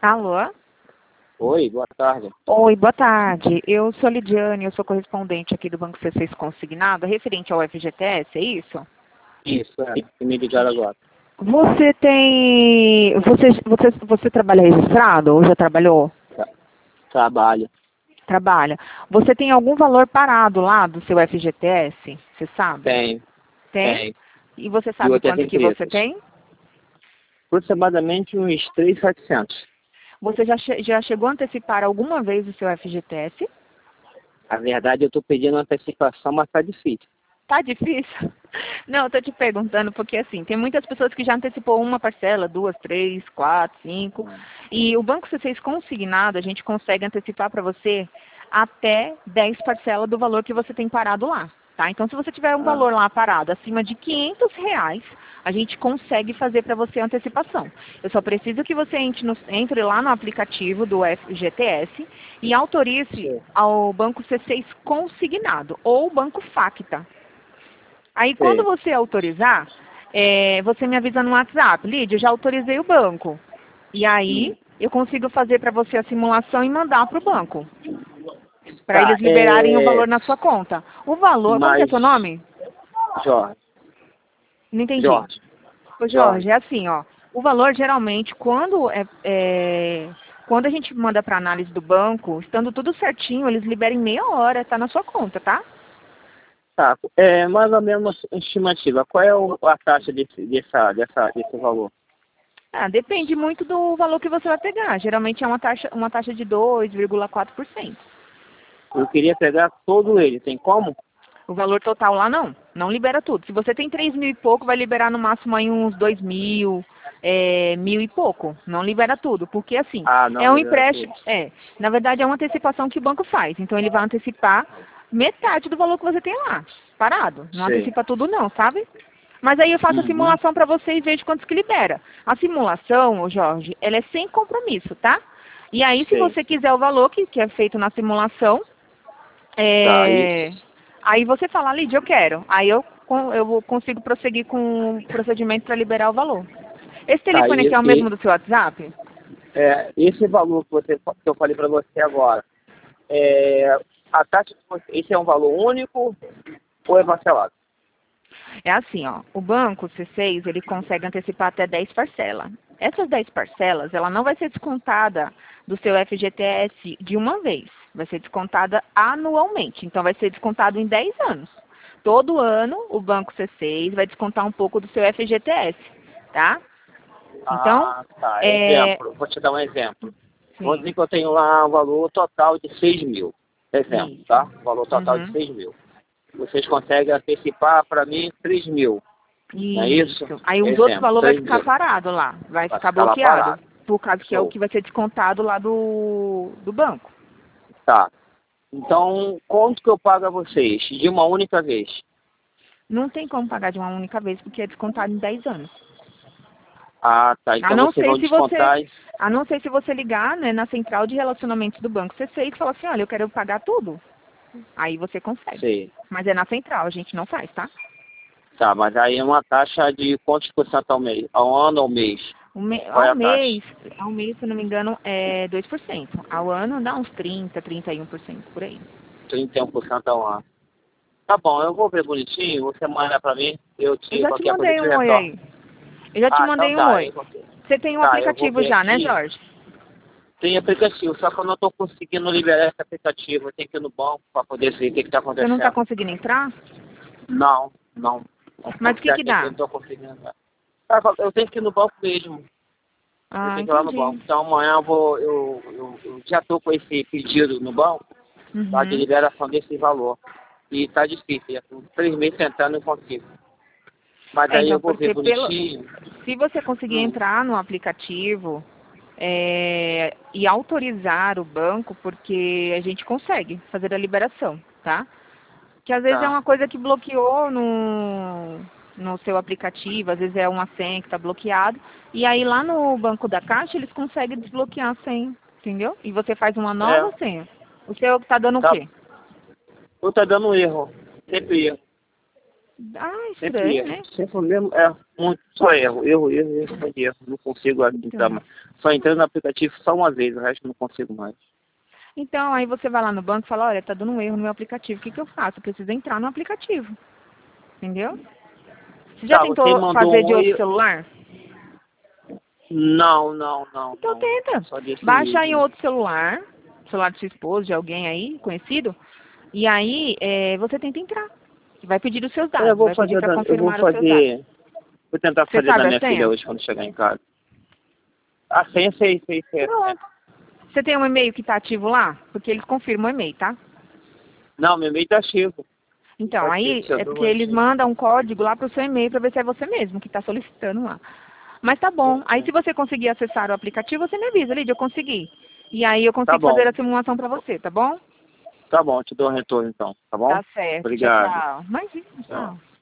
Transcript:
Alô? Oi, boa tarde. Oi, boa tarde. Eu sou a Lidiane, eu sou correspondente aqui do Banco C6 Consignado, referente ao FGTS, é isso? Isso, me ligaram agora. Você tem... Você trabalha registrado ou já trabalhou? Trabalho. Trabalha. Você tem algum valor parado lá do seu FGTS? Você sabe? Tem. Tem? E você De sabe outras quanto que você empresas. tem? Aproximadamente uns 3.700. Você já chegou a antecipar alguma vez o seu FGTS? Na verdade, eu estou pedindo antecipação, mas tá difícil. Tá difícil? Não, eu tô te perguntando porque assim, tem muitas pessoas que já antecipou uma parcela, duas, três, quatro, cinco. E o Banco C6 Consignado, a gente consegue antecipar para você até 10 parcelas do valor que você tem parado lá. Tá? Então, se você tiver um valor lá parado acima de R$ 500, a gente consegue fazer para você a antecipação. Eu só preciso que você entre lá no aplicativo do FGTS e autorize ao Banco C6 Consignado ou Banco Facta. Aí, quando você autorizar, você me avisa no WhatsApp. Lídia, eu já autorizei o banco. E aí, eu consigo fazer para você a simulação e mandar para o banco. Para eles liberarem o valor na sua conta. O valor, como que é seu nome? Jorge. Não entendi. Jorge. Ô, Jorge, é assim, ó. O valor, geralmente, quando a gente manda para análise do banco, estando tudo certinho, eles liberam em meia hora, tá na sua conta, tá? Tá, mais ou menos uma estimativa. Qual é a taxa desse valor? Ah, depende muito do valor que você vai pegar. Geralmente é uma taxa de 2,4%. Eu queria pegar todo ele, tem como? O valor total lá não libera tudo. Se você tem 3 mil e pouco, vai liberar no máximo aí uns 2 mil, 1.000 e pouco. Não libera tudo, porque assim, Não é um libera empréstimo, tudo. na verdade é uma antecipação que o banco faz. Então ele vai antecipar metade do valor que você tem lá, parado. Não Sei. antecipa tudo não, sabe? Mas aí eu faço a simulação para você e vejo quantos que libera. A simulação, ô Jorge, ela é sem compromisso, tá? E aí, se você quiser o valor que é feito na simulação, aí você fala, Lídia, eu quero. Aí eu consigo prosseguir com o procedimento para liberar o valor. Esse telefone aqui é o mesmo do seu WhatsApp? Esse valor que eu falei para você agora, a taxa, esse é um valor único ou é parcelado? É assim, ó, o banco C6, ele consegue antecipar até 10 parcelas. Essas 10 parcelas, ela não vai ser descontada do seu FGTS de uma vez. Vai ser descontada anualmente. Então, vai ser descontado em 10 anos. Todo ano, o banco C6 vai descontar um pouco do seu FGTS, tá? Então, Tá. Exemplo, vou te dar um exemplo. Vamos dizer que eu tenho lá um valor total de 6 mil. Exemplo, tá? Valor total de 6 mil. Vocês conseguem antecipar para mim 3 mil. Não é isso? Aí os outros valores vai ficar parado lá, vai ficar bloqueado. Por causa que é o que vai ser descontado lá do banco. Tá. Então, quanto que eu pago a vocês de uma única vez? Não tem como pagar de uma única vez, porque é descontado em 10 anos. Tá. Então vocês vão descontar... A não ser se você ligar, né, na central de relacionamentos do banco C6 e falar assim, olha, eu quero pagar tudo. Aí você consegue. Sei. Mas é na central, a gente não faz, tá? Tá, mas aí é uma taxa de quantos por cento ao mês? Ao ano ou mês? Ao mês, se não me engano, é 2%. Ao ano dá uns 30, 31% por aí. 31% ao ano. Tá bom, eu vou ver bonitinho, você manda pra mim, Eu já te mandei um oi aí. Eu já te mandei um oi. Você tem um aplicativo já, né, Jorge? Tem aplicativo, só que eu não estou conseguindo liberar esse aplicativo. Eu tenho que ir no banco para poder ver o que está acontecendo. Você não está conseguindo entrar? Não. Mas o que dá? Eu não estou conseguindo entrar. Eu tenho que ir no banco mesmo. Eu tenho que ir lá no banco. Então amanhã eu já estou com esse pedido no banco, tá, de liberação desse valor. E está difícil. 3 meses tentando não consigo. Mas aí eu vou ver bonitinho. Se você conseguir entrar no aplicativo e autorizar o banco, porque a gente consegue fazer a liberação, tá? Que às vezes é uma coisa que bloqueou no seu aplicativo, às vezes é uma senha que está bloqueado, e aí lá no banco da Caixa eles conseguem desbloquear a senha, entendeu? E você faz uma nova senha. O seu está dando o quê? Tá dando erro, sempre erro. Ah, Sempre estranho, erro. né? Sempre o mesmo, muito, só erro. Erro. Não consigo entrar mais. Só entrei no aplicativo só uma vez, o resto não consigo mais. Então, aí você vai lá no banco e fala, olha, tá dando um erro no meu aplicativo, o que que eu faço? Eu preciso entrar no aplicativo. Entendeu? Você já Tá, você tentou mandou fazer de um outro e... celular? Não. Então tenta. Só desse Baixa em mesmo. outro celular de sua esposa, de alguém aí, conhecido, e aí você tenta entrar. Vai pedir os seus dados, vai pedir para confirmar os seus dados. Vou tentar Você fazer da sabe a minha filha senha? hoje quando chegar em casa. A senha, sei. Pronto. Você tem um e-mail que está ativo lá? Porque eles confirmam o e-mail, tá? Não, meu e-mail tá ativo. Então, Tá ativo, aí seu é porque eles doente. mandam um código lá para o seu e-mail para ver se é você mesmo que está solicitando lá. Mas tá bom. Aí se você conseguir acessar o aplicativo, você me avisa, Lídia, eu consegui. E aí eu Tá consigo bom. fazer a simulação para você, tá bom? Tá bom, te dou um retorno então, tá bom? Tá certo. Tchau, Obrigado. tchau. Imagina, Tchau. tchau.